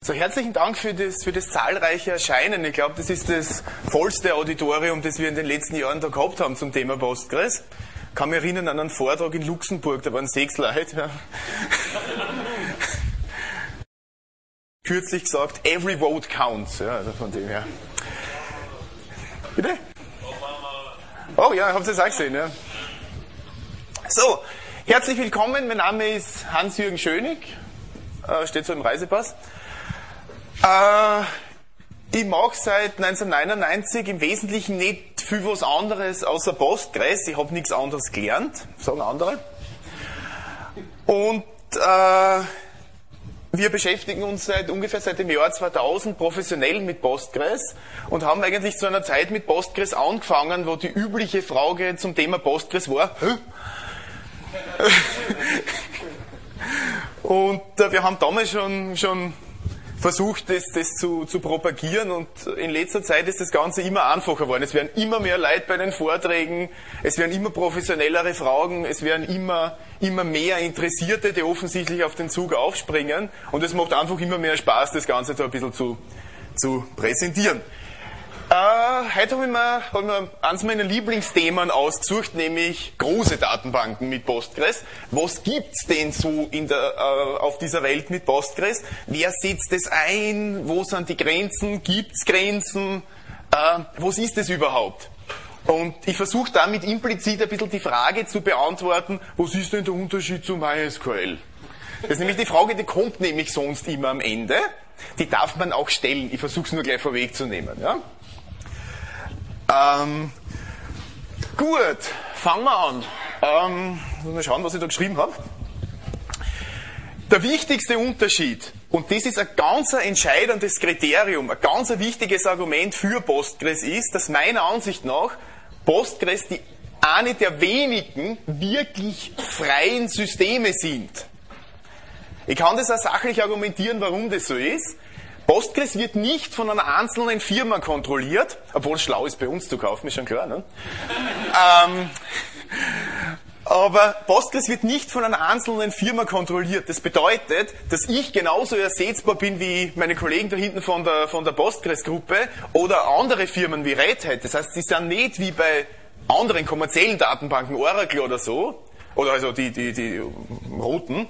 So, herzlichen Dank für das zahlreiche Erscheinen. Ich glaube, das ist das vollste Auditorium, das wir in den letzten Jahren da gehabt haben zum Thema Postgres. Ich kann mich erinnern an einen Vortrag in Luxemburg, da waren 6 Leute. Ja. Kürzlich gesagt, every vote counts. Ja, also von dem her. Bitte? Oh ja, habt ihr es auch gesehen, ja. So, herzlich willkommen. Mein Name ist Hans-Jürgen Schönig. Steht so im Reisepass. Ich mache seit 1999 im Wesentlichen nicht viel was anderes außer Postgres. Ich habe nichts anderes gelernt, sagen andere. Und wir beschäftigen uns ungefähr seit dem Jahr 2000 professionell mit Postgres und haben eigentlich zu einer Zeit mit Postgres angefangen, wo die übliche Frage zum Thema Postgres war, und wir haben damals schon versucht, das zu propagieren, und in letzter Zeit ist das Ganze immer einfacher geworden. Es werden immer mehr Leute bei den Vorträgen, es werden immer professionellere Fragen, es werden immer mehr Interessierte, die offensichtlich auf den Zug aufspringen, und es macht einfach immer mehr Spaß, das Ganze da ein bisschen zu präsentieren. Heute habe ich mir eines meiner Lieblingsthemen ausgesucht, nämlich große Datenbanken mit Postgres. Was gibt's denn so auf dieser Welt mit Postgres? Wer setzt es ein? Wo sind die Grenzen? Gibt's Grenzen? Was ist es überhaupt? Und ich versuche damit implizit ein bisschen die Frage zu beantworten, was ist denn der Unterschied zu MySQL? Das ist nämlich die Frage, die kommt nämlich sonst immer am Ende. Die darf man auch stellen. Ich versuche es nur gleich vorwegzunehmen. Ja? Gut, fangen wir an. Mal schauen, was ich da geschrieben habe. Der wichtigste Unterschied, und das ist ein ganz entscheidendes Kriterium, ein ganz wichtiges Argument für Postgres ist, dass meiner Ansicht nach Postgres eine der wenigen wirklich freien Systeme sind. Ich kann das auch sachlich argumentieren, warum das so ist. Postgres wird nicht von einer einzelnen Firma kontrolliert, obwohl es schlau ist, bei uns zu kaufen, ist schon klar, ne? Aber Postgres wird nicht von einer einzelnen Firma kontrolliert. Das bedeutet, dass ich genauso ersetzbar bin wie meine Kollegen da hinten von der Postgres-Gruppe oder andere Firmen wie Red Hat. Das heißt, sie sind nicht wie bei anderen kommerziellen Datenbanken, Oracle oder so, oder also die roten,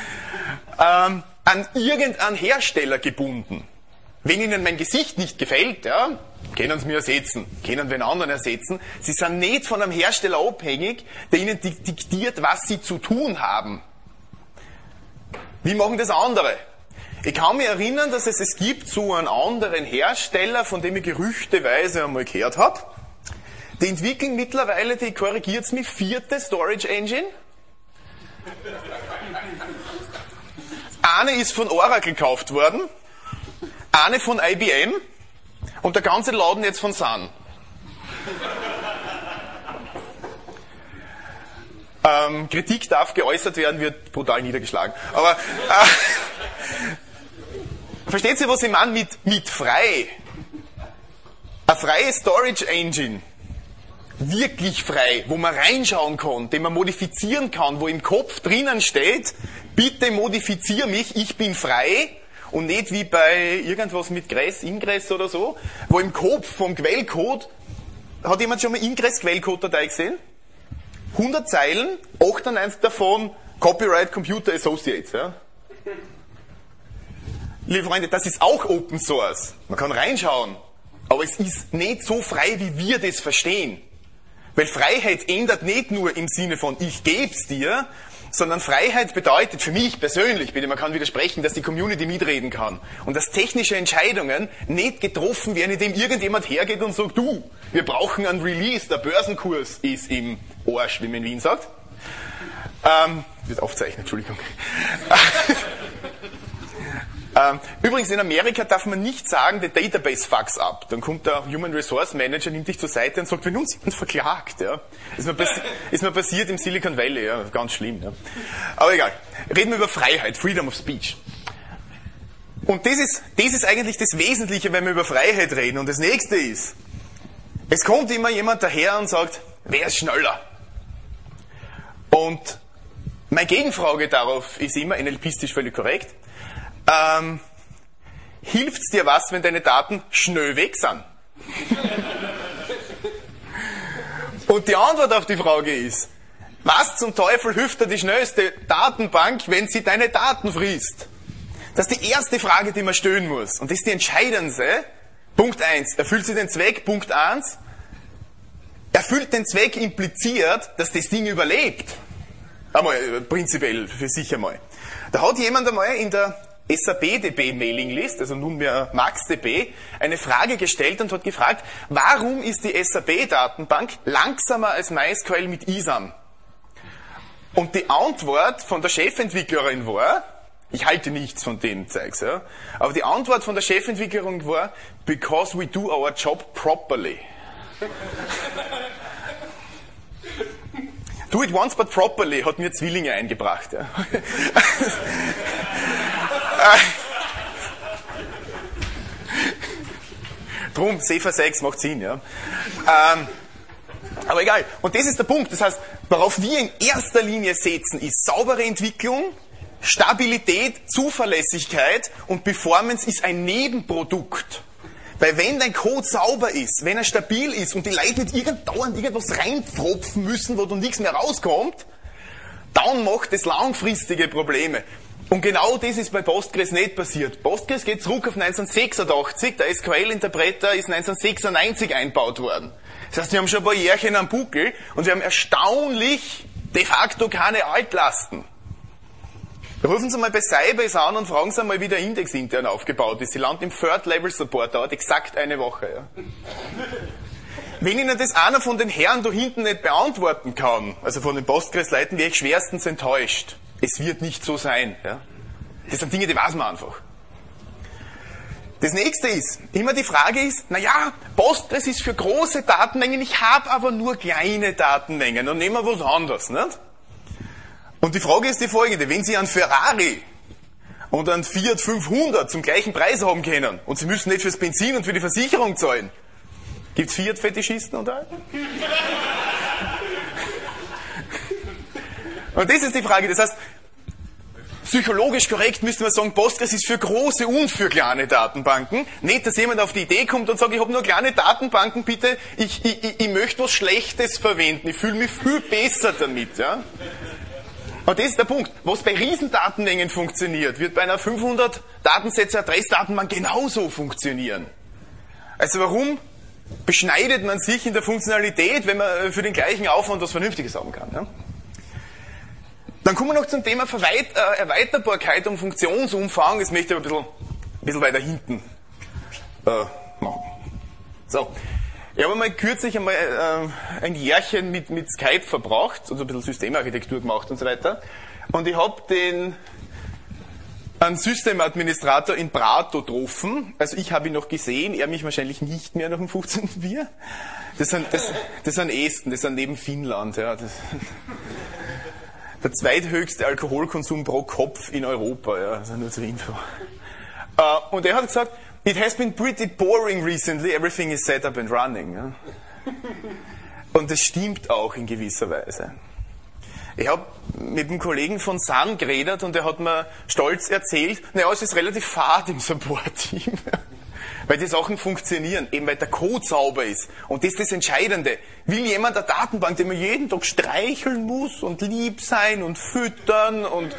an irgendeinen Hersteller gebunden. Wenn ihnen mein Gesicht nicht gefällt, ja, können sie mir ersetzen, können wen anderen ersetzen. Sie sind nicht von einem Hersteller abhängig, der ihnen diktiert, was sie zu tun haben. Wie machen das andere? Ich kann mich erinnern, dass es gibt so einen anderen Hersteller, von dem ich gerüchteweise einmal gehört habe. Die entwickeln mittlerweile, die korrigiert's mich, 4. Storage Engine. Eine ist von Oracle gekauft worden, eine von IBM und der ganze Laden jetzt von Sun. Kritik darf geäußert werden, wird brutal niedergeschlagen. Aber versteht ihr, was ich meine mit frei? Eine freie Storage Engine, wirklich frei, wo man reinschauen kann, den man modifizieren kann, wo im Kopf drinnen steht, bitte modifizier mich, ich bin frei, und nicht wie bei irgendwas mit Ingress oder so, wo im Kopf vom Quellcode, hat jemand schon mal Ingress-Quellcode-Datei gesehen? 100 Zeilen, 98 davon Copyright Computer Associates. Ja? Liebe Freunde, das ist auch Open Source. Man kann reinschauen, aber es ist nicht so frei, wie wir das verstehen. Weil Freiheit ändert nicht nur im Sinne von ich geb's dir, sondern Freiheit bedeutet für mich persönlich, bitte, man kann widersprechen, dass die Community mitreden kann und dass technische Entscheidungen nicht getroffen werden, indem irgendjemand hergeht und sagt, du, wir brauchen einen Release, der Börsenkurs ist im Arsch, wie man in Wien sagt. Wird aufzeichnen, Entschuldigung. Übrigens, in Amerika darf man nicht sagen, the database fucks up. Dann kommt der Human Resource Manager, nimmt dich zur Seite und sagt, wenn uns jemand verklagt. Ja. Ist mir passiert im Silicon Valley, ja, ganz schlimm. Ja. Aber egal. Reden wir über Freiheit, Freedom of Speech. Und das ist eigentlich das Wesentliche, wenn wir über Freiheit reden. Und das nächste ist, es kommt immer jemand daher und sagt, wer ist schneller? Und meine Gegenfrage darauf ist immer, NLP-istisch völlig korrekt, hilft's dir was, wenn deine Daten schnell weg sind? Und die Antwort auf die Frage ist, was zum Teufel hilft dir die schnellste Datenbank, wenn sie deine Daten frisst? Das ist die erste Frage, die man stellen muss. Und das ist die entscheidendste. Punkt 1, erfüllt sie den Zweck? Punkt 1, erfüllt den Zweck impliziert, dass das Ding überlebt. Einmal prinzipiell für sich einmal. Da hat jemand einmal in der SAP-DB Mailinglist, also nunmehr MaxDB, eine Frage gestellt und hat gefragt, warum ist die SAP-Datenbank langsamer als MySQL mit ISAM? Und die Antwort von der Chefentwicklerin war, ich halte nichts von dem Zeugs, ja, aber die Antwort von der Chefentwicklerin war, because we do our job properly. Do it once but properly hat mir Zwillinge eingebracht. Ja. Drum, Sefer 6 macht Sinn. Ja. Aber egal. Und das ist der Punkt. Das heißt, worauf wir in erster Linie setzen, ist saubere Entwicklung, Stabilität, Zuverlässigkeit und Performance ist ein Nebenprodukt. Weil wenn dein Code sauber ist, wenn er stabil ist und die Leute nicht dauernd irgendwas reinpfropfen müssen, wo dann nichts mehr rauskommt, dann macht das langfristige Probleme. Und genau das ist bei Postgres nicht passiert. Postgres geht zurück auf 1986, der SQL-Interpreter ist 1996 eingebaut worden. Das heißt, wir haben schon ein paar Jährchen am Buckel und wir haben erstaunlich de facto keine Altlasten. Rufen Sie mal bei Sybase an und fragen Sie mal, wie der Index intern aufgebaut ist. Sie landen im Third-Level-Support, dauert exakt eine Woche. Ja. Wenn Ihnen das einer von den Herren da hinten nicht beantworten kann, also von den Postgres-Leuten, wäre ich schwerstens enttäuscht. Es wird nicht so sein. Ja. Das sind Dinge, die weiß man einfach. Das nächste ist, immer die Frage ist, naja, Postgres ist für große Datenmengen, ich habe aber nur kleine Datenmengen. Dann nehmen wir was anderes, nicht? Und die Frage ist die folgende, wenn Sie einen Ferrari und einen Fiat 500 zum gleichen Preis haben können und Sie müssen nicht fürs Benzin und für die Versicherung zahlen, gibt es Fiat-Fetischisten unter euch? Und das ist die Frage, das heißt, psychologisch korrekt müsste man sagen, Postgres ist für große und für kleine Datenbanken. Nicht, dass jemand auf die Idee kommt und sagt, ich habe nur kleine Datenbanken, bitte, ich möchte was Schlechtes verwenden, ich fühle mich viel besser damit. Ja? Und das ist der Punkt. Was bei Riesendatenmengen funktioniert, wird bei einer 500 Datensätze Adressdatenbank genauso funktionieren. Also warum beschneidet man sich in der Funktionalität, wenn man für den gleichen Aufwand was Vernünftiges haben kann? Ja? Dann kommen wir noch zum Thema Erweiterbarkeit und Funktionsumfang. Das möchte ich aber ein bisschen weiter hinten machen. So. Ich habe mal kürzlich ein Jährchen mit Skype verbracht, also ein bisschen Systemarchitektur gemacht und so weiter. Und ich habe einen Systemadministrator in Prato getroffen. Also ich habe ihn noch gesehen, er mich wahrscheinlich nicht mehr nach dem 15. Bier. Das sind Esten, das sind neben Finnland. Ja, der zweithöchste Alkoholkonsum pro Kopf in Europa. Ja, also nur zur Info. Und er hat gesagt, it has been pretty boring recently, everything is set up and running. Ja. Und das stimmt auch in gewisser Weise. Ich habe mit einem Kollegen von Sun geredet und er hat mir stolz erzählt, naja, es ist relativ fad im Support-Team. Weil die Sachen funktionieren, eben weil der Code sauber ist. Und das ist das Entscheidende. Will jemand eine Datenbank, die man jeden Tag streicheln muss und lieb sein und füttern und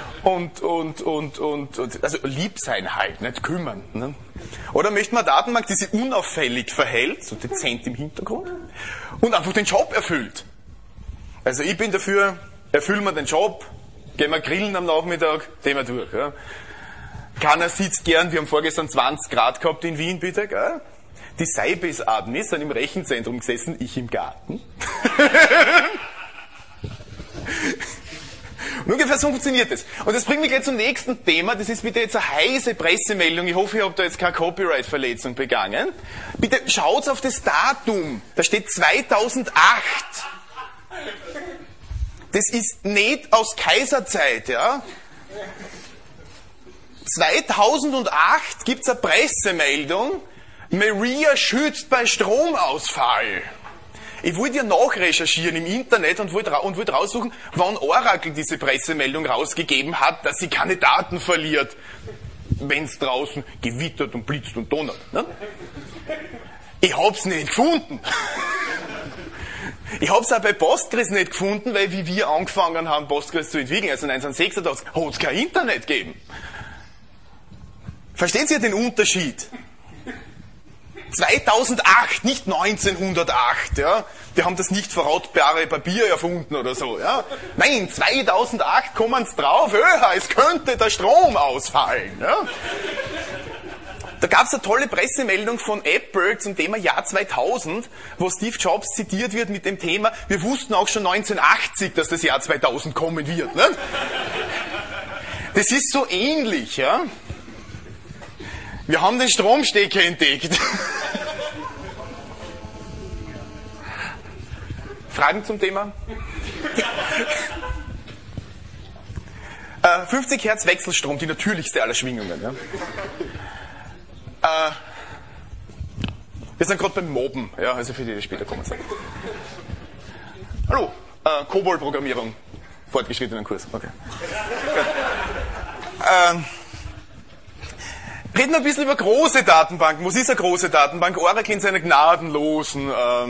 also lieb sein halt, nicht kümmern. Ne? Oder möchte man eine Datenbank, die sich unauffällig verhält, so dezent im Hintergrund, und einfach den Job erfüllt. Also ich bin dafür, erfüllen wir den Job, gehen wir grillen am Nachmittag, gehen wir durch. Ja? Keiner sitzt gern, wir haben vorgestern 20 Grad gehabt in Wien, bitte, gell? Die Sybase-Admins sind im Rechenzentrum gesessen, ich im Garten. Und ungefähr so funktioniert das. Und das bringt mich gleich zum nächsten Thema. Das ist bitte jetzt eine heiße Pressemeldung. Ich hoffe, ich habe da jetzt keine Copyright-Verletzung begangen. Bitte schaut auf das Datum. Da steht 2008. Das ist nicht aus Kaiserzeit, ja. 2008 gibt es eine Pressemeldung, Maria schützt bei Stromausfall. Ich wollte ja nachrecherchieren im Internet und wollte raussuchen, wann Oracle diese Pressemeldung rausgegeben hat, dass sie keine Daten verliert. wenn es draußen gewittert und blitzt und donnert. Ne? Ich hab's nicht gefunden. Ich hab's auch bei Postgres nicht gefunden, weil wie wir angefangen haben, Postgres zu entwickeln, also 1986, hat's kein Internet gegeben. Verstehen Sie den Unterschied? 2008, nicht 1908, ja. Die haben das nicht verrautbare Papier erfunden oder so, ja. Nein, 2008 kommen sie drauf, es könnte der Strom ausfallen, ja. Da gab es eine tolle Pressemeldung von Apple zum Thema Jahr 2000, wo Steve Jobs zitiert wird mit dem Thema, wir wussten auch schon 1980, dass das Jahr 2000 kommen wird, ne? Das ist so ähnlich, ja. Wir haben den Stromstecker entdeckt. Fragen zum Thema? 50 Hertz Wechselstrom, die natürlichste aller Schwingungen. Ja. Wir sind gerade beim Mobben, ja, also für die, die später kommen sind. Hallo, COBOL-Programmierung, fortgeschrittenen Kurs, okay. Reden wir ein bisschen über große Datenbanken. Was ist eine große Datenbank? Oracle in seiner gnadenlosen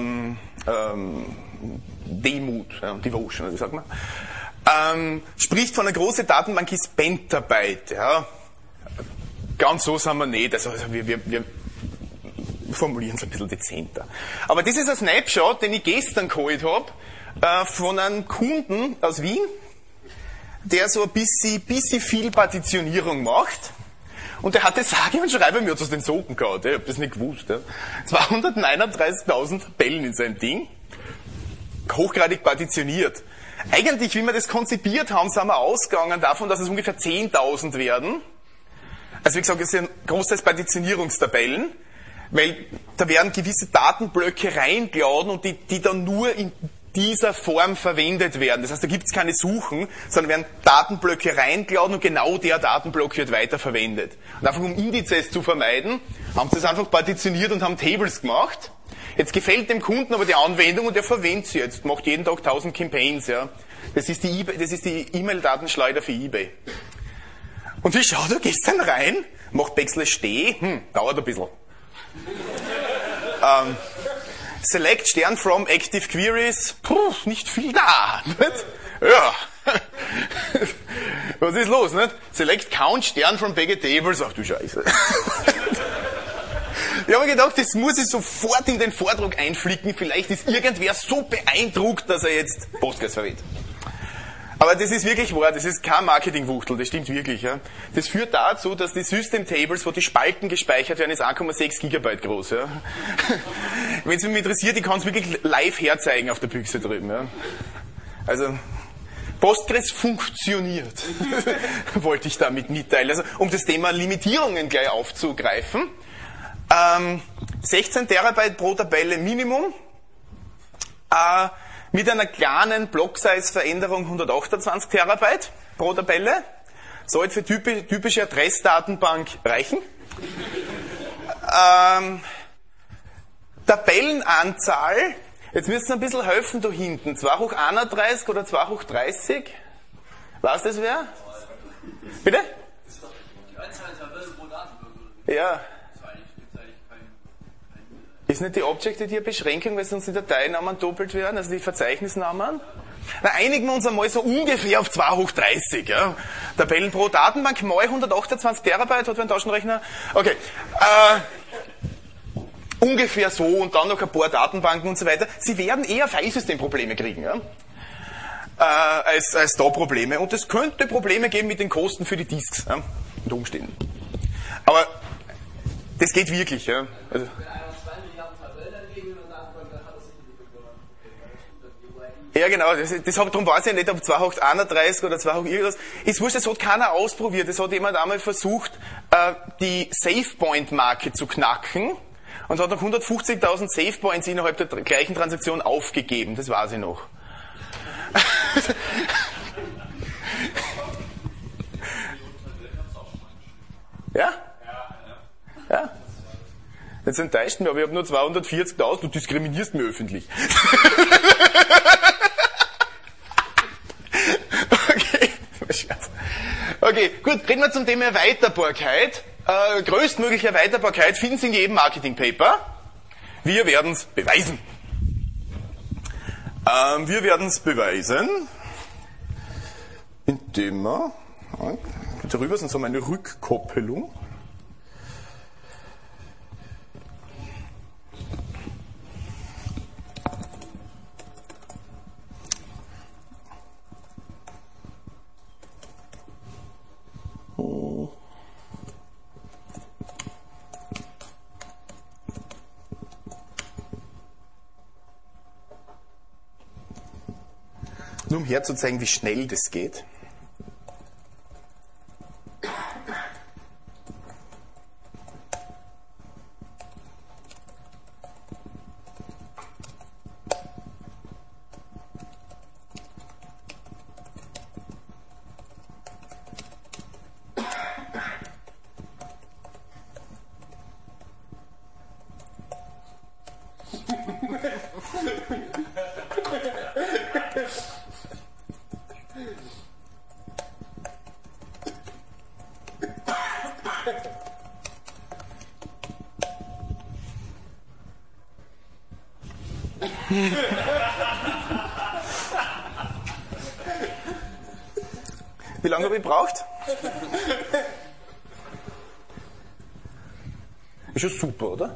Demut, Devotion, wie sagt man? Spricht von einer großen Datenbank ist Pentabyte. Ja. Ganz so sind wir nicht. Also wir formulieren es ein bisschen dezenter. Aber das ist ein Snapshot, den ich gestern geholt habe, von einem Kunden aus Wien, der so ein bisschen viel Partitionierung macht. Und der hatte sage und schreibe mir aus den Socken gehauen. Ich habe das nicht gewusst. Ja. 239.000 Tabellen in seinem Ding. Hochgradig partitioniert. Eigentlich, wie wir das konzipiert haben, sind wir ausgegangen davon, dass es ungefähr 10.000 werden. Also wie gesagt, es sind großteils Partitionierungstabellen, weil da werden gewisse Datenblöcke reingeladen und die dann nur in dieser Form verwendet werden. Das heißt, da gibt es keine Suchen, sondern werden Datenblöcke reingeladen und genau der Datenblock wird weiterverwendet. Und einfach um Indizes zu vermeiden, haben sie es einfach partitioniert und haben Tables gemacht. Jetzt gefällt dem Kunden aber die Anwendung und er verwendet sie jetzt, macht jeden Tag 1000 Campaigns. Ja. Das ist die E-Mail-Datenschleuder für eBay. Und ich schaue da gestern rein, macht /D, dauert ein bisschen. Select Stern from Active Queries, nicht viel da. Nicht? Ja. Was ist los, nicht? Select Count Stern from Vegetables, ach du Scheiße. Ich habe mir gedacht, das muss ich sofort in den Vordruck einflicken, vielleicht ist irgendwer so beeindruckt, dass er jetzt Postgres verwendet. Aber das ist wirklich wahr, das ist kein Marketingwuchtel, das stimmt wirklich. Ja. Das führt dazu, dass die System Tables, wo die Spalten gespeichert werden, ist 1,6 Gigabyte groß. Ja. Wenn es mich interessiert, ich kann es wirklich live herzeigen auf der Büchse drüben. Ja. Also, Postgres funktioniert, wollte ich damit mitteilen. Also, um das Thema Limitierungen gleich aufzugreifen. 16 Terabyte pro Tabelle Minimum. Mit einer kleinen Block-Size-Veränderung 128 Terabyte pro Tabelle. Sollte für typische Adressdatenbank reichen. Tabellenanzahl, jetzt müsst ihr ein bisschen helfen da hinten. 2 hoch 31 oder 2 hoch 30? Weiß das wer? Bitte? Die Anzahl Tabellen pro Datenbank. Ja. Ist nicht die Objective-Beschränkung, weil sonst die Dateinamen doppelt werden, also die Verzeichnisnamen? Na, einigen wir uns einmal so ungefähr auf 2 hoch 30. Ja. Tabellen pro Datenbank, mal 128 Terabyte, hat wer einen Taschenrechner? Okay. Ungefähr so und dann noch ein paar Datenbanken und so weiter. Sie werden eher Filesystem-Probleme kriegen, ja? als da Probleme. Und es könnte Probleme geben mit den Kosten für die Disks, ja? Unter Umständen. Aber das geht wirklich. Ja? Also, ja, genau. Darum weiß ich nicht, ob 2 hoch 31 oder 2 hoch irgendwas. Ist wurscht, das hat keiner ausprobiert. Das hat jemand einmal versucht, die SafePoint-Marke zu knacken und hat noch 150.000 SafePoints innerhalb der gleichen Transaktion aufgegeben. Das weiß ich noch. Ja? Ja? Jetzt enttäuscht mich, aber ich habe nur 240.000, du diskriminierst mich öffentlich. Okay, gut, reden wir zum Thema Erweiterbarkeit. Größtmögliche Erweiterbarkeit finden Sie in jedem Marketing-Paper. Wir werden es beweisen. Indem wir, darüber sind so meine Rückkoppelung. Nur um herzuzeigen, wie schnell das geht. Wie lange habe ich gebraucht? Ist schon super, oder?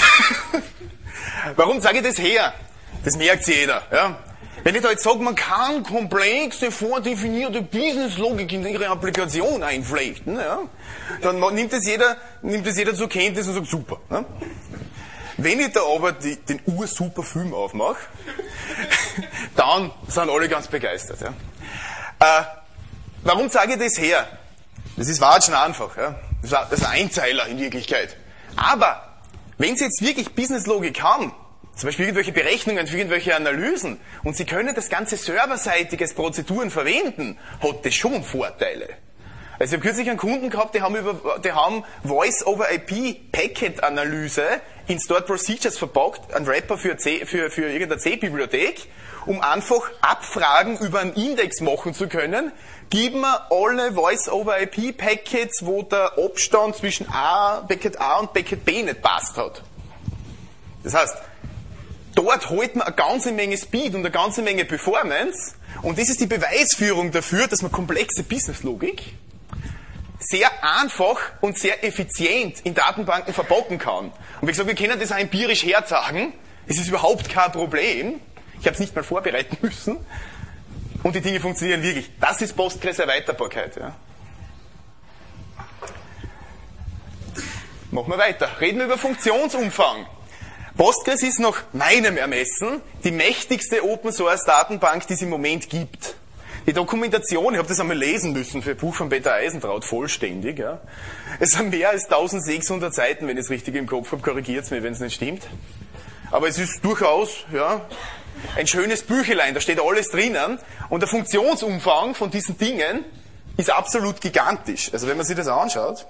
Warum sage ich das her? Das merkt jeder. Ja? Wenn ich da jetzt sage, man kann komplexe, vordefinierte Businesslogik in ihre Applikation einflechten, ja? Dann nimmt es jeder zur Kenntnis und sagt, super. Ja? Wenn ich da aber den ursuper Film aufmache, dann sind alle ganz begeistert. Ja? Warum sage ich das her? Das ist watschen einfach. Ja? Das ist ein Einzeiler in Wirklichkeit. Aber wenn Sie jetzt wirklich Businesslogik haben, zum Beispiel irgendwelche Berechnungen für irgendwelche Analysen, und Sie können das ganze serverseitig als Prozeduren verwenden, hat das schon Vorteile. Also ich habe kürzlich einen Kunden gehabt, die haben Voice-over-IP-Packet-Analyse in Stored Procedures verpackt, einen Wrapper für irgendeine C-Bibliothek, um einfach Abfragen über einen Index machen zu können. Geben wir alle Voice-over-IP-Packets, wo der Abstand zwischen Packet A und Packet B nicht passt hat. Das heißt, dort holt man eine ganze Menge Speed und eine ganze Menge Performance, und das ist die Beweisführung dafür, dass man komplexe Businesslogik sehr einfach und sehr effizient in Datenbanken verpacken kann. Und wie gesagt, wir können das auch empirisch herzagen. Es ist überhaupt kein Problem. Ich habe es nicht mal vorbereiten müssen. Und die Dinge funktionieren wirklich. Das ist Postgres-Erweiterbarkeit. Ja. Machen wir weiter. Reden wir über Funktionsumfang. Postgres ist nach meinem Ermessen die mächtigste Open-Source-Datenbank, die es im Moment gibt. Die Dokumentation, ich habe das einmal lesen müssen für ein Buch von Peter Eisentraut, vollständig. Ja. Es sind mehr als 1600 Seiten, wenn ich es richtig im Kopf habe, korrigiert es mir, wenn es nicht stimmt. Aber es ist durchaus ein schönes Büchlein, da steht alles drinnen. Und der Funktionsumfang von diesen Dingen ist absolut gigantisch. Also wenn man sich das anschaut.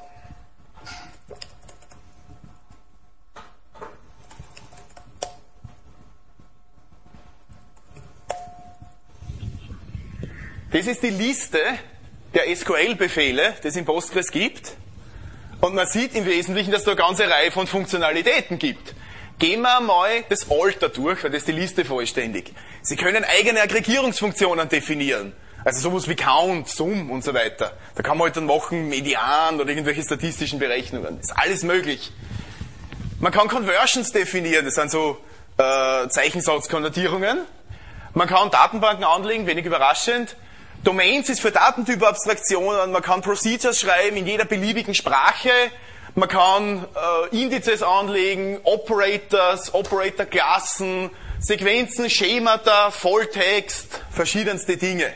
Das ist die Liste der SQL-Befehle, die es in Postgres gibt. Und man sieht im Wesentlichen, dass es da eine ganze Reihe von Funktionalitäten gibt. Gehen wir mal das Alter durch, weil das ist die Liste vollständig. Sie können eigene Aggregierungsfunktionen definieren. Also sowas wie Count, Sum und so weiter. Da kann man halt dann machen Median oder irgendwelche statistischen Berechnungen. Ist alles möglich. Man kann Conversions definieren, das sind so Zeichensatzkonvertierungen. Man kann Datenbanken anlegen, wenig überraschend. Domains ist für Datentypabstraktionen, man kann Procedures schreiben in jeder beliebigen Sprache, man kann Indizes anlegen, Operators, Operatorklassen, Sequenzen, Schemata, Volltext, verschiedenste Dinge.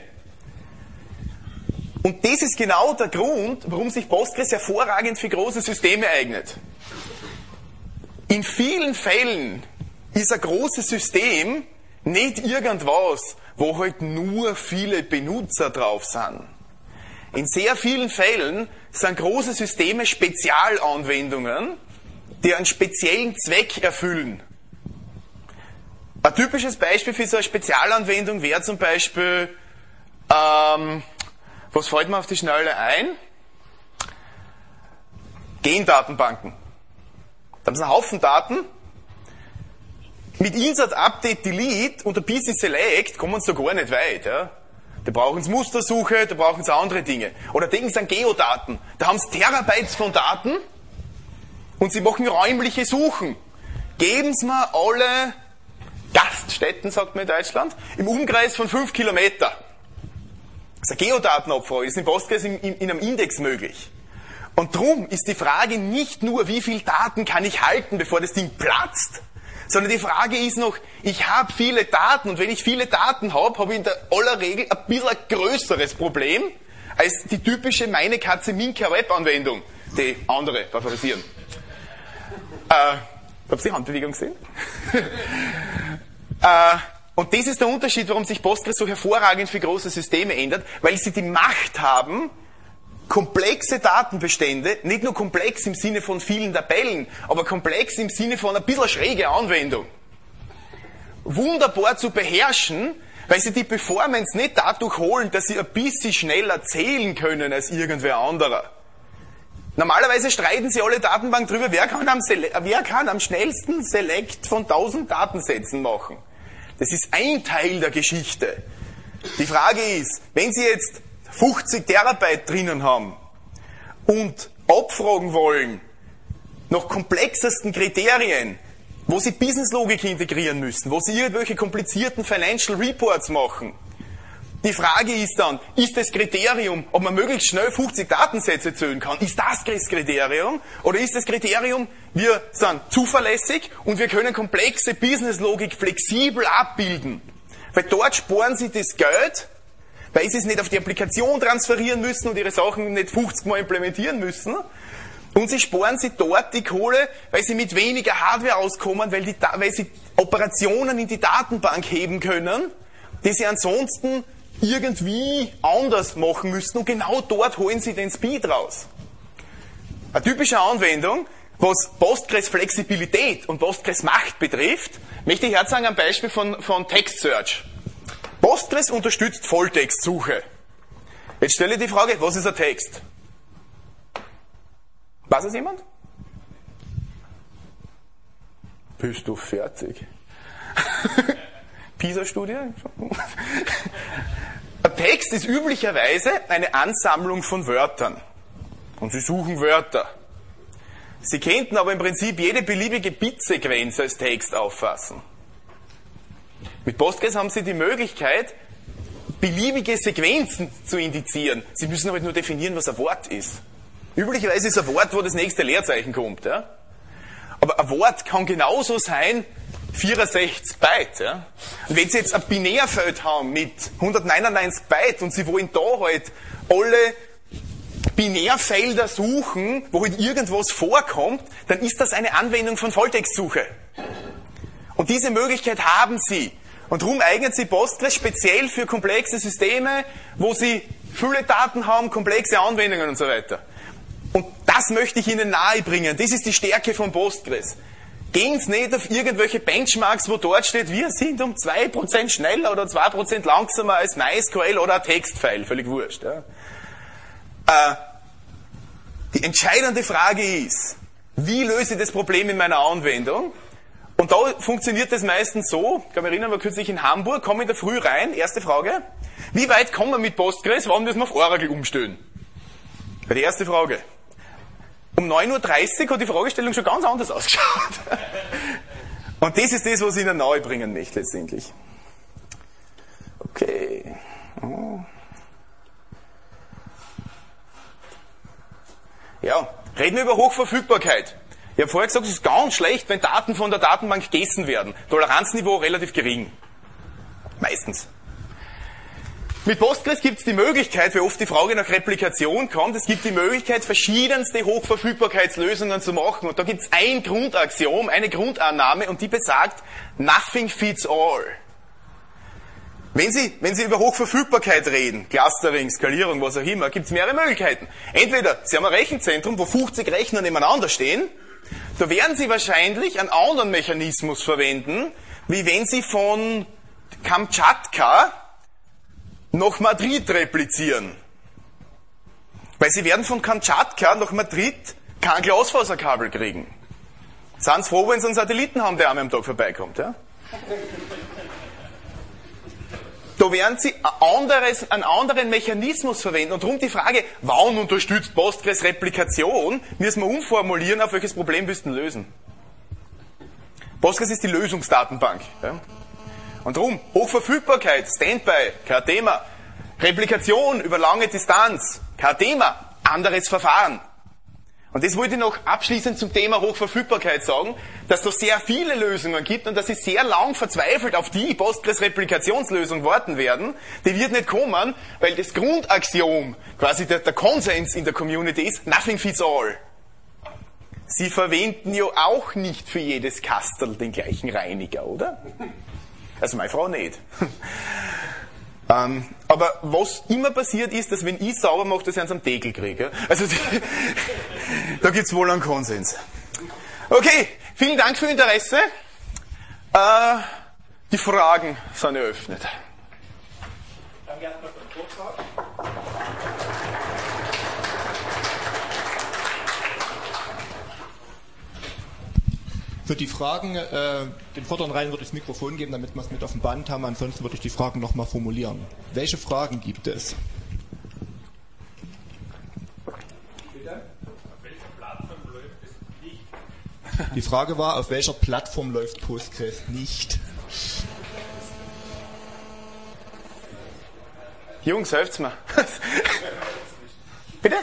Und das ist genau der Grund, warum sich Postgres hervorragend für große Systeme eignet. In vielen Fällen ist ein großes System nicht irgendwas, wo halt nur viele Benutzer drauf sind. In sehr vielen Fällen sind große Systeme Spezialanwendungen, die einen speziellen Zweck erfüllen. Ein typisches Beispiel für so eine Spezialanwendung wäre zum Beispiel Was fällt mir auf die Schnelle ein? Gendatenbanken. Da haben sie einen Haufen Daten. Mit Insert, Update, Delete und ein bisschen Select kommen sie da gar nicht weit. Ja? Da brauchen sie Mustersuche, da brauchen sie andere Dinge. Oder denken sie an Geodaten. Da haben sie Terabytes von Daten und sie machen räumliche Suchen. Geben sie mir alle Gaststätten, sagt man in Deutschland, im Umkreis von 5 Kilometer. Das ist eine Geodatenabfrage, das ist in Postgres in einem Index möglich. Und drum ist die Frage nicht nur, wie viel Daten kann ich halten, bevor das Ding platzt, sondern die Frage ist noch, ich habe viele Daten und wenn ich viele Daten habe ich in der aller Regel ein bisschen ein größeres Problem als die typische meine Katze Minka Webanwendung, die andere favorisieren. Habt ihr die Handbewegung gesehen? Und das ist der Unterschied, warum sich Postgres so hervorragend für große Systeme ändert, weil sie die Macht haben, komplexe Datenbestände, nicht nur komplex im Sinne von vielen Tabellen, aber komplex im Sinne von ein bisschen schräge Anwendung, wunderbar zu beherrschen, weil sie die Performance nicht dadurch holen, dass sie ein bisschen schneller zählen können als irgendwer anderer. Normalerweise streiten sie alle Datenbanken drüber, wer kann am schnellsten Select von 1000 Datensätzen machen. Das ist ein Teil der Geschichte. Die Frage ist, wenn Sie jetzt 50 Terabyte drinnen haben und abfragen wollen nach komplexesten Kriterien, wo Sie Businesslogik integrieren müssen, wo Sie irgendwelche komplizierten Financial Reports machen. Die Frage ist dann, ist das Kriterium, ob man möglichst schnell 50 Datensätze zählen kann, ist das Kriterium? Oder ist das Kriterium, wir sind zuverlässig und wir können komplexe Businesslogik flexibel abbilden? Weil dort sparen Sie das Geld, weil Sie es nicht auf die Applikation transferieren müssen und Ihre Sachen nicht 50 Mal implementieren müssen. Und Sie sparen sich dort die Kohle, weil Sie mit weniger Hardware auskommen, weil Sie Operationen in die Datenbank heben können, die Sie ansonsten irgendwie anders machen müssen. Und genau dort holen Sie den Speed raus. Eine typische Anwendung, was Postgres Flexibilität und Postgres Macht betrifft, möchte ich herzeigen am Beispiel von Text Search. Postgres unterstützt Volltextsuche. Jetzt stelle ich die Frage, was ist ein Text? Weiß es jemand? Bist du fertig? PISA-Studie? Ein Text ist üblicherweise eine Ansammlung von Wörtern. Und Sie suchen Wörter. Sie könnten aber im Prinzip jede beliebige Bitsequenz als Text auffassen. Mit Postgres haben Sie die Möglichkeit, beliebige Sequenzen zu indizieren. Sie müssen aber nur definieren, was ein Wort ist. Üblicherweise ist ein Wort, wo das nächste Leerzeichen kommt. Ja? Aber ein Wort kann genauso sein, 64 Byte. Ja? Und wenn Sie jetzt ein Binärfeld haben mit 199 Byte und Sie wollen da halt alle Binärfelder suchen, wo halt irgendwas vorkommt, dann ist das eine Anwendung von Volltextsuche. Und diese Möglichkeit haben Sie. Und darum eignet sich Postgres speziell für komplexe Systeme, wo Sie viele Daten haben, komplexe Anwendungen und so weiter. Und das möchte ich Ihnen nahebringen. Das ist die Stärke von Postgres. Gehen Sie nicht auf irgendwelche Benchmarks, wo dort steht, wir sind um 2% schneller oder 2% langsamer als MySQL oder ein Textfile. Völlig wurscht. Ja. Die entscheidende Frage ist, wie löse ich das Problem in meiner Anwendung? Und da funktioniert das meistens so, ich kann mich erinnern, wir kürzlich in Hamburg, komme in der Früh rein, erste Frage, wie weit kommen wir mit Postgres, wann müssen wir auf Oracle umstellen? Die erste Frage. Um 9.30 Uhr hat die Fragestellung schon ganz anders ausgeschaut. Und das ist das, was ich Ihnen nahe bringen möchte letztendlich. Okay. Ja, reden wir über Hochverfügbarkeit. Ich habe vorher gesagt, es ist ganz schlecht, wenn Daten von der Datenbank gegessen werden. Toleranzniveau relativ gering. Meistens. Mit Postgres gibt es die Möglichkeit, weil oft die Frage nach Replikation kommt, es gibt die Möglichkeit, verschiedenste Hochverfügbarkeitslösungen zu machen. Und da gibt es ein Grundaxiom, eine Grundannahme, und die besagt, nothing fits all. Wenn Sie über Hochverfügbarkeit reden, Clustering, Skalierung, was auch immer, gibt es mehrere Möglichkeiten. Entweder Sie haben ein Rechenzentrum, wo 50 Rechner nebeneinander stehen, da werden Sie wahrscheinlich einen anderen Mechanismus verwenden, wie wenn Sie von Kamtschatka nach Madrid replizieren. Weil sie werden von Kamtschatka nach Madrid kein Glasfaserkabel kriegen. Sind froh, wenn sie einen Satelliten haben, der einmal am Tag vorbeikommt. Ja? Da werden sie einen anderen Mechanismus verwenden. Und darum die Frage, wann unterstützt Postgres Replikation, müssen wir umformulieren, auf welches Problem willst du lösen. Postgres ist die Lösungsdatenbank. Ja? Und darum, Hochverfügbarkeit, Standby, kein Thema. Replikation über lange Distanz, kein Thema. Anderes Verfahren. Und das wollte ich noch abschließend zum Thema Hochverfügbarkeit sagen, dass es da sehr viele Lösungen gibt und dass sie sehr lang verzweifelt auf die Postgres-Replikationslösung warten werden. Die wird nicht kommen, weil das Grundaxiom, quasi der Konsens in der Community ist, nothing fits all. Sie verwenden ja auch nicht für jedes Kastel den gleichen Reiniger, oder? Also meine Frau nicht. Aber was immer passiert ist, dass wenn ich sauber mache, dass ich eins am Deckel kriege. Also da gibt es wohl einen Konsens. Okay, vielen Dank für Ihr Interesse. Die Fragen sind eröffnet. Danke erstmal für den Vortrag. Für die Fragen, den vorderen Reihen würde ich das Mikrofon geben, damit wir es mit auf dem Band haben. Ansonsten würde ich die Fragen nochmal formulieren. Welche Fragen gibt es? Bitte? Auf welcher Plattform läuft es nicht? Die Frage war, auf welcher Plattform läuft Postgres nicht? Jungs, helft's mir. Bitte?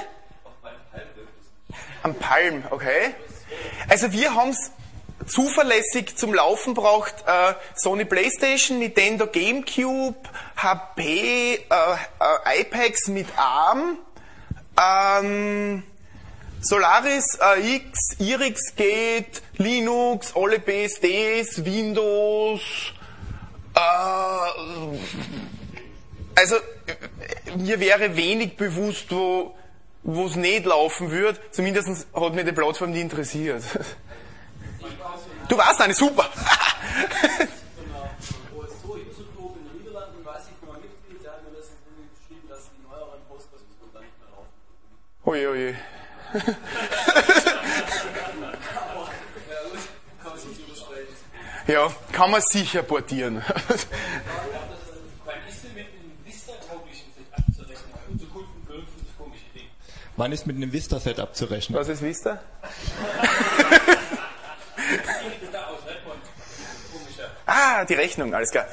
Am Palm, okay. Also wir haben's zuverlässig zum Laufen braucht Sony PlayStation, Nintendo GameCube, HP, iPads mit ARM, Solaris AX, Irix geht, Linux, alle BSDs, Windows, also mir wäre wenig bewusst, wo es nicht laufen wird, zumindest hat mich die Plattform nie interessiert. Du warst eine super! OSO User-Group in den Niederlanden, weiß ich von einem Mitglied, der hat mir das geschrieben, dass die neueren Postgres-User da nicht mehr laufen. Oje, oje. Kann man sich überschreiten. Ja, kann man sicher portieren. Wann ist denn mit einem Vista-tauglichen Setup zu rechnen? Unsere Kunden mögen das komische Ding. Wann ist mit einem Vista-Setup zu rechnen? Was ist Vista? Ah, die Rechnung, alles klar.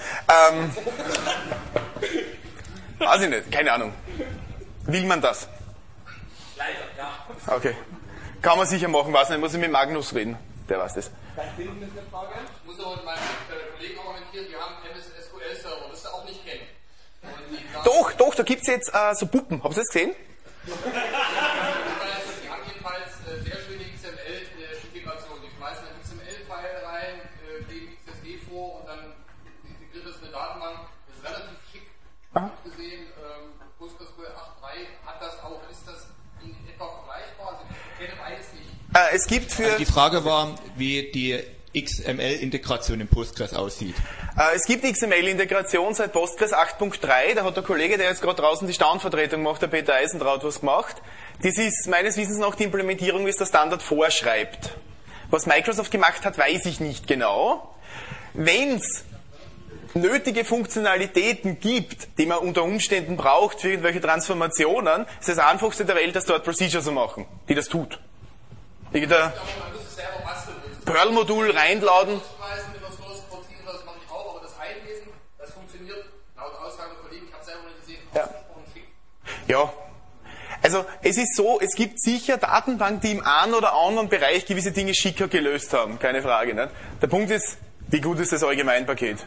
Weiß ich nicht, keine Ahnung. Will man das? Leider, ja. Okay. Kann man sicher machen, weiß nicht, muss ich mit Magnus reden. Der weiß das. Ich muss aber mit meinen Kollegen argumentieren, die haben MS-SQL-Server, das sie auch nicht kennen. Doch, da gibt's jetzt so Puppen. Habt ihr das gesehen? Die haben jedenfalls sehr schöne XML-Integration. Die schmeißen ein XML-File rein, legen XSD vor und dann integriert das eine Datenbank. Das ist relativ schick. Gesehen, PostgreSQL 8.3 hat das auch. Ist das in etwa vergleichbar? Also ich kenne beides nicht. Es gibt für... Also die Frage war, wie die XML-Integration in Postgres aussieht. Es gibt XML-Integration seit Postgres 8.3. Da hat der Kollege, der jetzt gerade draußen die Standvertretung macht, der Peter Eisentraut, was gemacht. Das ist meines Wissens nach die Implementierung, wie es der Standard vorschreibt. Was Microsoft gemacht hat, weiß ich nicht genau. Wenn es nötige Funktionalitäten gibt, die man unter Umständen braucht für irgendwelche Transformationen, ist das Einfachste der Welt, das dort Procedure zu machen, die das tut. Irgendein Perl-Modul reinladen. Das mache ich auch, aber das Einlesen, das funktioniert laut Aussage der Kollegen, ich habe es selber nicht gesehen, schick. Ja. Also es ist so, es gibt sicher Datenbanken, die im einen oder anderen Bereich gewisse Dinge schicker gelöst haben, keine Frage. Nicht? Der Punkt ist, wie gut ist das Allgemeinpaket?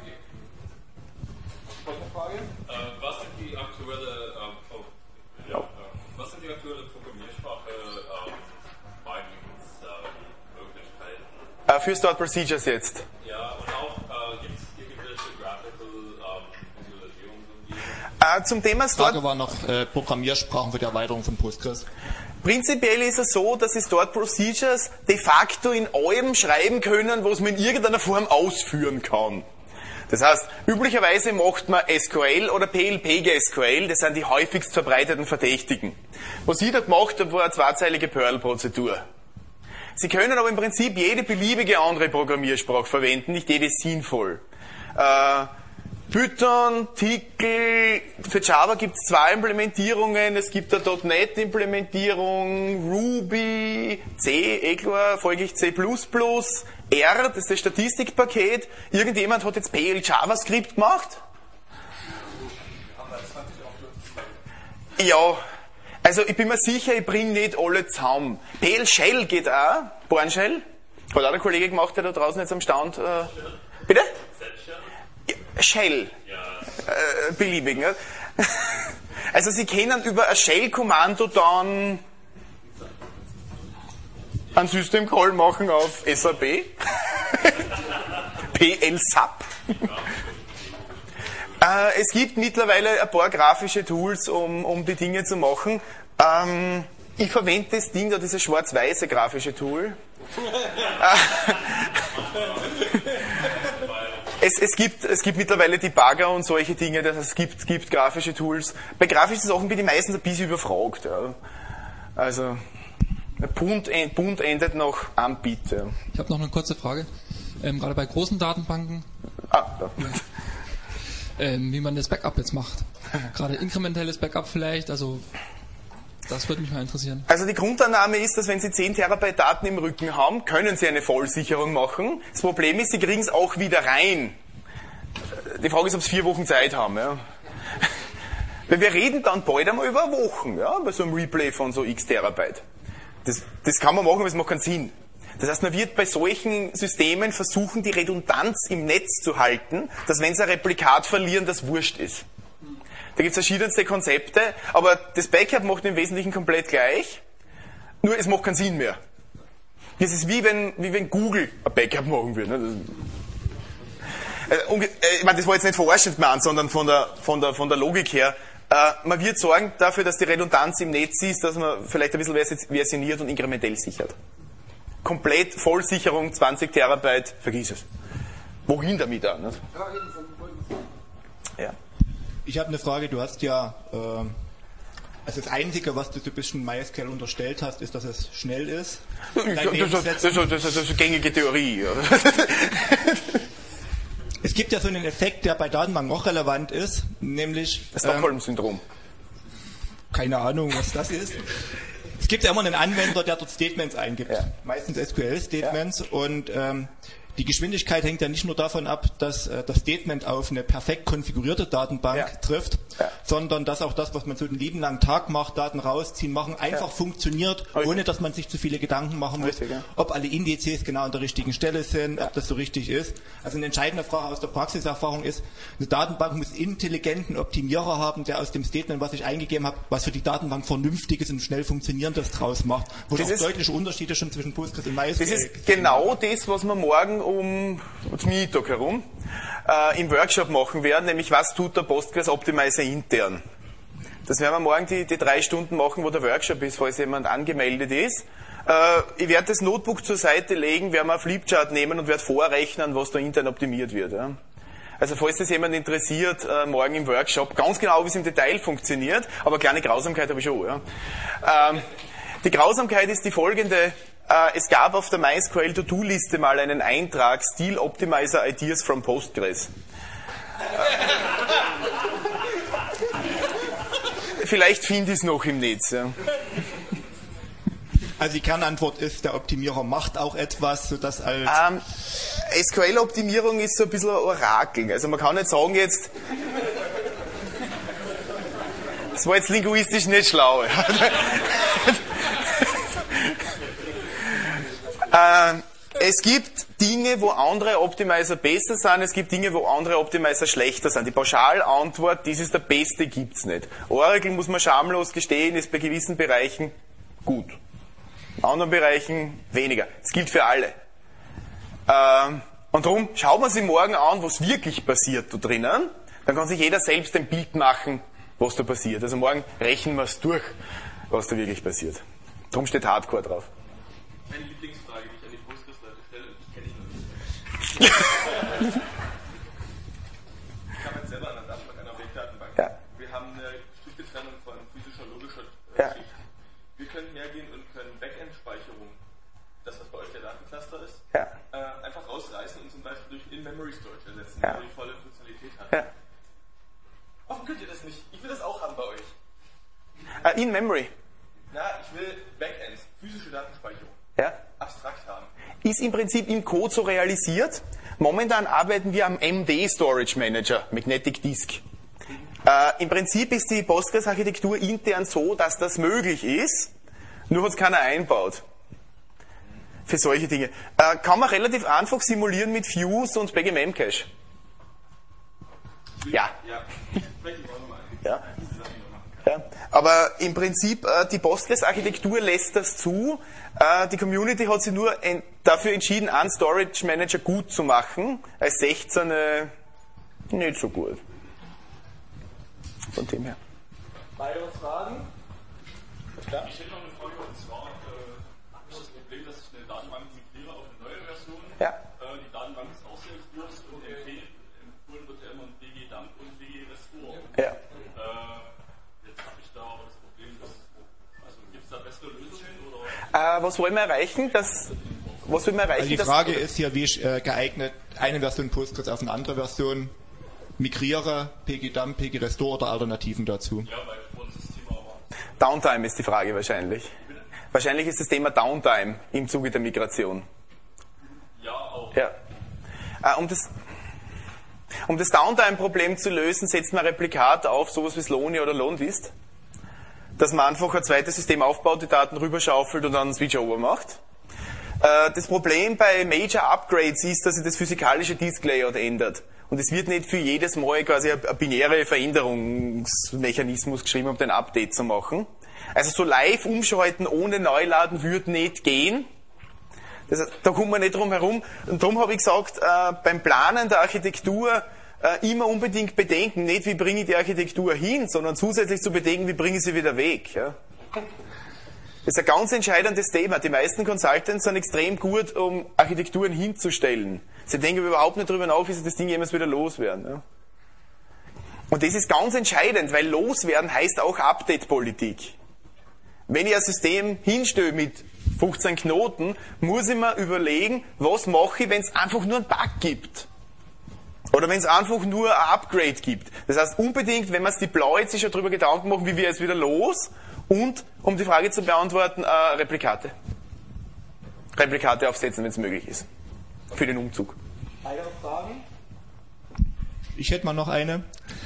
Was sind die aktuelle Programmiersprache Für Stored Procedures jetzt? Ja, und auch gibt es irgendwelche Graphical Visualisierungsumgebungen? Zum Thema Die Frage war noch Programmiersprachen für die Erweiterung von Postgres. Prinzipiell ist es so, dass Sie Stored Procedures de facto in allem schreiben können, was man in irgendeiner Form ausführen kann. Das heißt, üblicherweise macht man SQL oder PLPG-SQL, das sind die häufigst verbreiteten Verdächtigen. Was ich da gemacht habe, war eine zweizeilige Perl-Prozedur. Sie können aber im Prinzip jede beliebige andere Programmiersprache verwenden, nicht jede ist sinnvoll. Python, Tcl, für Java gibt es 2 Implementierungen, es gibt eine .NET-Implementierung, Ruby, C, klar, folglich C++, R, das ist das Statistikpaket. Irgendjemand hat jetzt PL JavaScript gemacht? Ja, also ich bin mir sicher, ich bringe nicht alle zusammen. PL Shell geht auch, Born Shell, hat auch der Kollege gemacht, der da draußen jetzt am Stand, bitte? Shell, beliebig. Ne? Also Sie können über ein Shell-Kommando dann ein System-Call machen auf SAP, PL-SAP. Es gibt mittlerweile ein paar grafische Tools, um die Dinge zu machen. Ich verwende das Ding da, dieses schwarz-weiße grafische Tool. Es gibt mittlerweile Debugger und solche Dinge, das heißt, es gibt grafische Tools. Bei grafischen Sachen bin ich meistens ein bisschen überfragt. Ja. Also, bunt endet nach einem Bit. Ja. Ich habe noch eine kurze Frage. Gerade bei großen Datenbanken, wie man das Backup jetzt macht. Gerade inkrementelles Backup vielleicht, also das würde mich mal interessieren. Also die Grundannahme ist, dass wenn Sie 10 Terabyte Daten im Rücken haben, können Sie eine Vollsicherung machen. Das Problem ist, Sie kriegen es auch wieder rein. Die Frage ist, ob Sie 4 Wochen Zeit haben. Ja. Weil wir reden dann bald einmal über Wochen, ja, bei so einem Replay von so x Terabyte. Das kann man machen, aber es macht keinen Sinn. Das heißt, man wird bei solchen Systemen versuchen, die Redundanz im Netz zu halten, dass wenn Sie ein Replikat verlieren, das wurscht ist. Da gibt es verschiedenste Konzepte, aber das Backup macht im Wesentlichen komplett gleich, nur es macht keinen Sinn mehr. Das ist wie wenn Google ein Backup machen würde. Ne? Ich meine, das war jetzt nicht verarschend gemeint, sondern von der Logik her. Man wird sorgen dafür, dass die Redundanz im Netz ist, dass man vielleicht ein bisschen versioniert und inkrementell sichert. Komplett Vollsicherung, 20 Terabyte, vergiss es. Wohin damit an? Nicht? Ja. Ich habe eine Frage, du hast ja, also das Einzige, was du so ein bisschen MySQL unterstellt hast, ist, dass es schnell ist. Das ist eine gängige Theorie. Ja. Es gibt ja so einen Effekt, der bei Datenbanken auch relevant ist, nämlich das Stockholm-Syndrom. Keine Ahnung, was das ist. Es gibt ja immer einen Anwender, der dort Statements eingibt, meistens SQL-Statements, und die Geschwindigkeit hängt ja nicht nur davon ab, dass das Statement auf eine perfekt konfigurierte Datenbank trifft, sondern dass auch das, was man so den lieben langen Tag macht, Daten rausziehen, machen, einfach funktioniert, ohne dass man sich zu viele Gedanken machen muss, ob alle Indizes genau an der richtigen Stelle sind, ob das so richtig ist. Also eine entscheidende Frage aus der Praxiserfahrung ist, eine Datenbank muss intelligenten Optimierer haben, der aus dem Statement, was ich eingegeben habe, was für die Datenbank vernünftiges und schnell funktionierendes draus macht, wo es auch deutliche Unterschiede schon zwischen Postgres und MySQL gibt. Das ist genau das, was wir morgen um Mittag herum im Workshop machen werden, nämlich was tut der Postgres Optimizer intern. Das werden wir morgen die 3 Stunden machen, wo der Workshop ist, falls jemand angemeldet ist. Ich werde das Notebook zur Seite legen, werde mal einen Flipchart nehmen und werde vorrechnen, was da intern optimiert wird. Ja. Also falls das jemand interessiert, morgen im Workshop, ganz genau, wie es im Detail funktioniert, aber eine kleine Grausamkeit habe ich schon. Ja. Die Grausamkeit ist die folgende. Es gab auf der MySQL To-Do-Liste mal einen Eintrag, Steel Optimizer Ideas from Postgres. Vielleicht finde ich es noch im Netz. Ja. Also die Kernantwort ist, der Optimierer macht auch etwas, sodass als... SQL-Optimierung ist so ein bisschen ein Orakel. Also man kann nicht sagen jetzt... Das war jetzt linguistisch nicht schlau. Es gibt Dinge, wo andere Optimizer besser sind, es gibt Dinge, wo andere Optimizer schlechter sind. Die Pauschalantwort, das ist der beste, gibt's nicht. Oracle, muss man schamlos gestehen, ist bei gewissen Bereichen gut. In anderen Bereichen weniger. Das gilt für alle. Und darum schaut man sich morgen an, was wirklich passiert da drinnen. Dann kann sich jeder selbst ein Bild machen, was da passiert. Also morgen rechnen wir es durch, was da wirklich passiert. Darum steht Hardcore drauf. Meine Lieblingsfrage, die ich an die Postgres-Leute stelle, die kenne ich noch nicht. Ja. Einfach rausreißen und zum Beispiel durch In-Memory Storage ersetzen, Ja. wo die volle Funktionalität hat. Ja. Warum könnt ihr das nicht? Ich will das auch haben bei euch. In Memory. Na, ich will Backends, physische Datenspeicherung, Ja. abstrakt haben. Ist im Prinzip im Code so realisiert. Momentan arbeiten wir am MD Storage Manager, Magnetic Disk. Im Prinzip ist die Postgres-Architektur intern so, dass das möglich ist, nur hat es keiner einbaut. Für solche Dinge. Kann man relativ einfach simulieren mit Fuse und BG Memcache. Ja. Ja, spreche ich auch nochmal. Ja. Ja. Aber im Prinzip, die Postgres-Architektur lässt das zu. Die Community hat sich nur dafür entschieden, einen Storage Manager gut zu machen, als 16 nicht so gut. Von dem her. Weitere Fragen? Ja. Ich hätte noch eine Frage, und zwar habe ich das Problem, dass ich eine Datenbank migriere auf eine neue Version. Ja. Die Datenbank ist auch sehr groß und empfohlen wird ja immer ein BG-Dump und BG-Restore. Ja. Jetzt habe ich da aber das Problem, also gibt es da bessere Lösungen? Oder? Was wollen wir erreichen? Also die Frage ist hier, wie ich geeignet eine Version Postgres auf eine andere Version migriere, PG-Dump, PG-Restore oder Alternativen dazu. Ja, weil vor uns das Thema war. Downtime ist die Frage wahrscheinlich. Wahrscheinlich ist das Thema Downtime im Zuge der Migration. Ja, auch. Ja. Um das Downtime-Problem zu lösen, setzt man ein Replikat auf, sowas wie Slonie oder Londist, dass man einfach ein zweites System aufbaut, die Daten rüberschaufelt und dann einen Switch-Over macht. Das Problem bei Major Upgrades ist, dass sich das physikalische Disk-Layout ändert. Und es wird nicht für jedes Mal quasi ein binäre Veränderungsmechanismus geschrieben, um den Update zu machen. Also so live umschalten ohne Neuladen würde nicht gehen. Da kommt man nicht drum herum. Und darum habe ich gesagt, beim Planen der Architektur immer unbedingt bedenken, nicht wie bringe ich die Architektur hin, sondern zusätzlich zu bedenken, wie bringe ich sie wieder weg. Ja? Das ist ein ganz entscheidendes Thema. Die meisten Consultants sind extrem gut, um Architekturen hinzustellen. Sie denken überhaupt nicht darüber nach, wie sie das Ding jemals wieder loswerden. Ja? Und das ist ganz entscheidend, weil loswerden heißt auch Update-Politik. Wenn ich ein System hinstelle mit 15 Knoten, muss ich mir überlegen, was mache ich, wenn es einfach nur einen Bug gibt. Oder wenn es einfach nur ein Upgrade gibt. Das heißt, unbedingt, wenn man es deployt, sich schon darüber Gedanken machen, wie wir es wieder los. Und, um die Frage zu beantworten, Replikate. Replikate aufsetzen, wenn es möglich ist. Für den Umzug. Weitere Fragen? Ich hätte mal noch eine.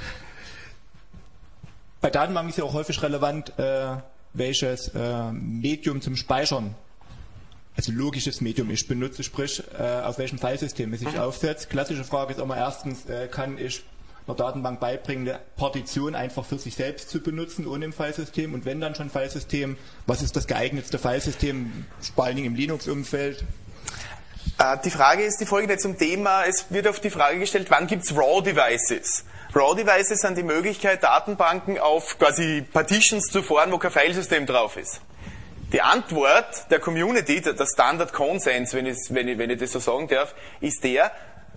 Bei Datenbanken ist ja auch häufig relevant, welches Medium zum Speichern, also logisches Medium ich benutze, sprich auf welchem Filesystem es sich aufsetzt. Klassische Frage ist immer erstens, kann ich einer Datenbank beibringen, eine Partition einfach für sich selbst zu benutzen, ohne ein Filesystem? Und wenn dann schon Filesystem, was ist das geeignetste Filesystem, vor allen Dingen im Linux-Umfeld? Die Frage ist die folgende zum Thema, es wird auf die Frage gestellt, wann gibt es RAW-Devices? RAW-Devices sind die Möglichkeit, Datenbanken auf quasi Partitions zu fahren, wo kein Filesystem drauf ist. Die Antwort der Community, der Standard Konsens, wenn ich das so sagen darf, ist der,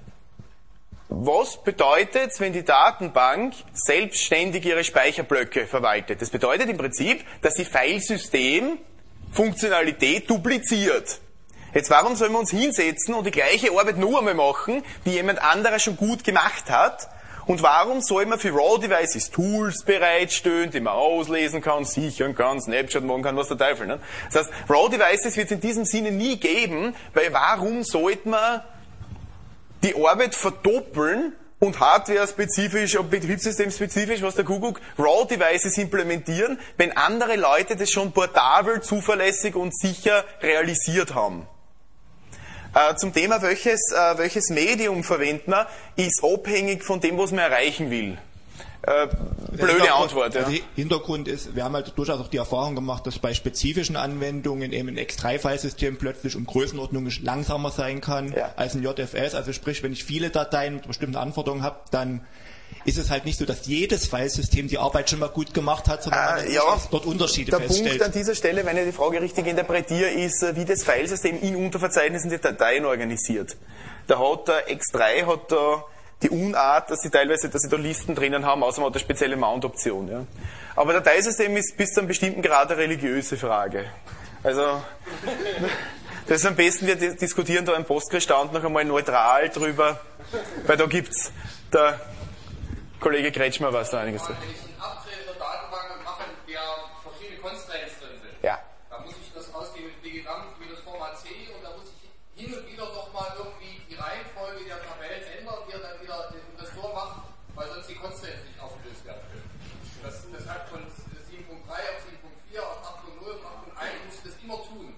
was bedeutet es, wenn die Datenbank selbstständig ihre Speicherblöcke verwaltet? Das bedeutet im Prinzip, dass die Filesystem-Funktionalität dupliziert. Jetzt, warum sollen wir uns hinsetzen und die gleiche Arbeit nur einmal machen, die jemand anderer schon gut gemacht hat? Und warum soll man für RAW-Devices Tools bereitstellen, die man auslesen kann, sichern kann, Snapshot machen kann, was der Teufel. Ne? Das heißt, RAW-Devices wird es in diesem Sinne nie geben, weil warum sollte man die Arbeit verdoppeln und hardware-spezifisch und betriebssystem-spezifisch, was der Kuckuck, RAW-Devices implementieren, wenn andere Leute das schon portabel, zuverlässig und sicher realisiert haben? Zum Thema, welches Medium verwendet man, ist abhängig von dem, was man erreichen will. Blöde Antwort. Ja. Der Hintergrund ist, wir haben halt durchaus auch die Erfahrung gemacht, dass bei spezifischen Anwendungen eben ein X3-Filesystem plötzlich um Größenordnung langsamer sein kann als ein JFS. Also sprich, wenn ich viele Dateien mit bestimmten Anforderungen habe, dann ist es halt nicht so, dass jedes Filesystem die Arbeit schon mal gut gemacht hat, sondern man dort Unterschiede feststellt. Der Punkt an dieser Stelle, wenn ich die Frage richtig interpretiere, ist, wie das Filesystem in Unterverzeichnissen die Dateien organisiert. Da hat der X3 die Unart, dass sie da Listen drinnen haben, außer man hat eine spezielle Mount-Option. Ja. Aber Dateisystem ist bis zu einem bestimmten Grad eine religiöse Frage. Also Das ist am besten, wir diskutieren da im Postgres-Stand noch einmal neutral drüber, weil da gibt's der Kollege Kretschmer, was da einiges sagt. Wenn ich einen Upgrade der Datenbank mache, der verschiedene Constraints drin sind, Ja. da muss ich das ausgeben mit Digidump wie das Format C und da muss ich hin und wieder doch mal irgendwie die Reihenfolge der Tabellen ändern, die er dann wieder im Restore macht, weil sonst die Constraints nicht aufgelöst werden können. Das hat von 7.3 auf 7.4 auf 8.0 auf 8.1 muss ich das immer tun.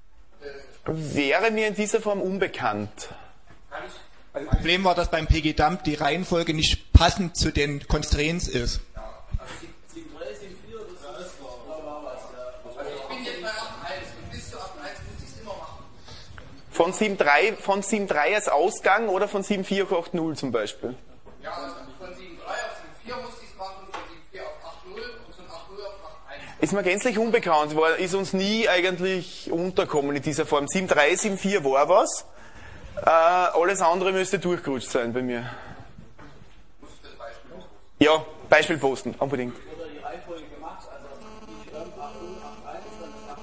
Wäre mir in dieser Form unbekannt. Kann ich Das Problem war, dass beim pgdump die Reihenfolge nicht passend zu den Constraints ist. Also 7.3, 7.4, das war was, ja. Also ich bin jetzt bei 8.1 und bis zu 8.1 muss ich es immer machen. Von 7.3 als Ausgang oder von 7.4 auf 8.0 zum Beispiel? Ja, also von 7.3 auf 7.4 muss ich es machen, von 7.4 auf 8.0 und von 8.0 auf 8.1. Ist mir gänzlich unbekannt, ist uns nie eigentlich unterkommen in dieser Form. 7.3, 7.4 war was. Alles andere müsste durchgerutscht sein bei mir. Muss ich das Beispiel auch posten? Ja, Beispiel posten, unbedingt. Oder die Reihenfolge gemacht, also nicht 8.0, 8.1, dann das 8.1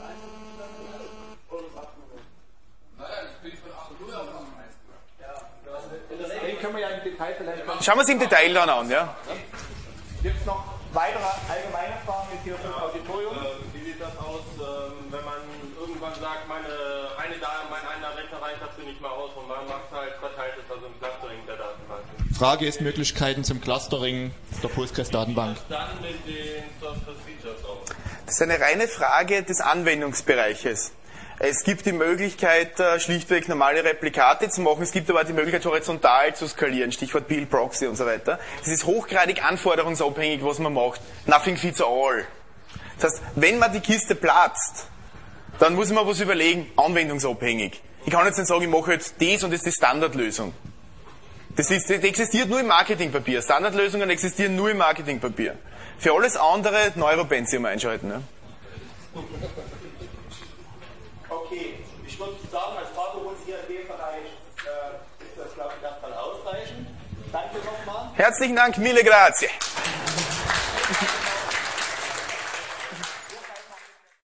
oder das 8.0. Naja, ich bin von 8.0 auf 8.1 gegangen. Den können wir ja im Detail vielleicht. Schauen wir es im Detail dann an, ja. Gibt es noch weitere allgemeine Fragen jetzt hier vom Auditorium? Wie sieht das aus, wenn man irgendwann sagt, mein einer Rechner reicht dafür nicht mehr aus und man macht halt verteilt es also im Clustering der Datenbank. Frage ist Möglichkeiten zum Clustering der Postgres-Datenbank. Dann mit den Source Features auch. Das ist eine reine Frage des Anwendungsbereiches. Es gibt die Möglichkeit, schlichtweg normale Replikate zu machen. Es gibt aber die Möglichkeit, horizontal zu skalieren. Stichwort Build Proxy und so weiter. Das ist hochgradig anforderungsabhängig, was man macht. Nothing fits all. Das heißt, wenn man die Kiste platzt, dann muss man was überlegen, anwendungsabhängig. Ich kann jetzt nicht sagen, ich mache jetzt das und das ist die Standardlösung. Das existiert nur im Marketingpapier. Standardlösungen existieren nur im Marketingpapier. Für alles andere Neuropentium einschalten. Ne? Okay, ich würde sagen, als Fragerunde hier in dem Bereich ist das, glaube ich, erstmal ausreichend. Danke nochmal. Herzlichen Dank, mille grazie.